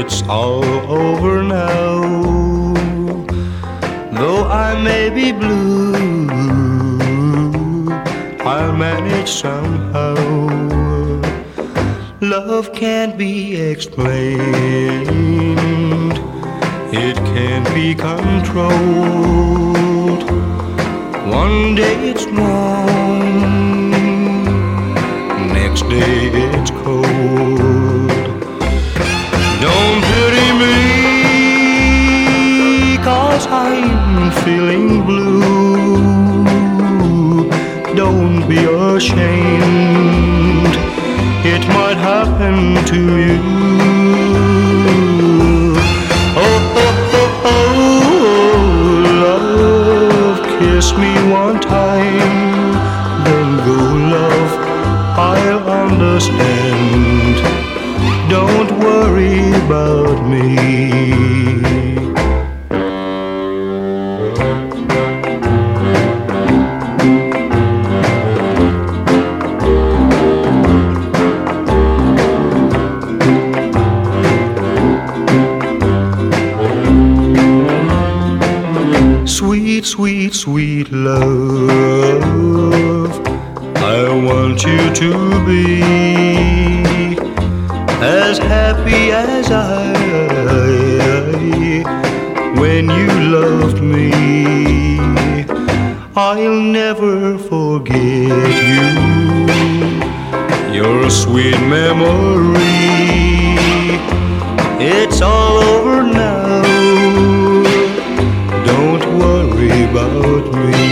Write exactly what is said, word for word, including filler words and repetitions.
it's all over now. Though I may be blue, I'll manage somehow. Love can't be explained, it can't be controlled. One day it's warm, next day it's cold. Don't pity me, 'cause I'm feeling blue. Don't be ashamed, it might happen to you. Oh, oh, oh, oh, love, kiss me one time, then go, love, I'll understand. Don't worry about me. Sweet, sweet, sweet love, I want you to be as happy as I when you loved me. I'll never forget you, your sweet memory. It's all over now, don't worry about me.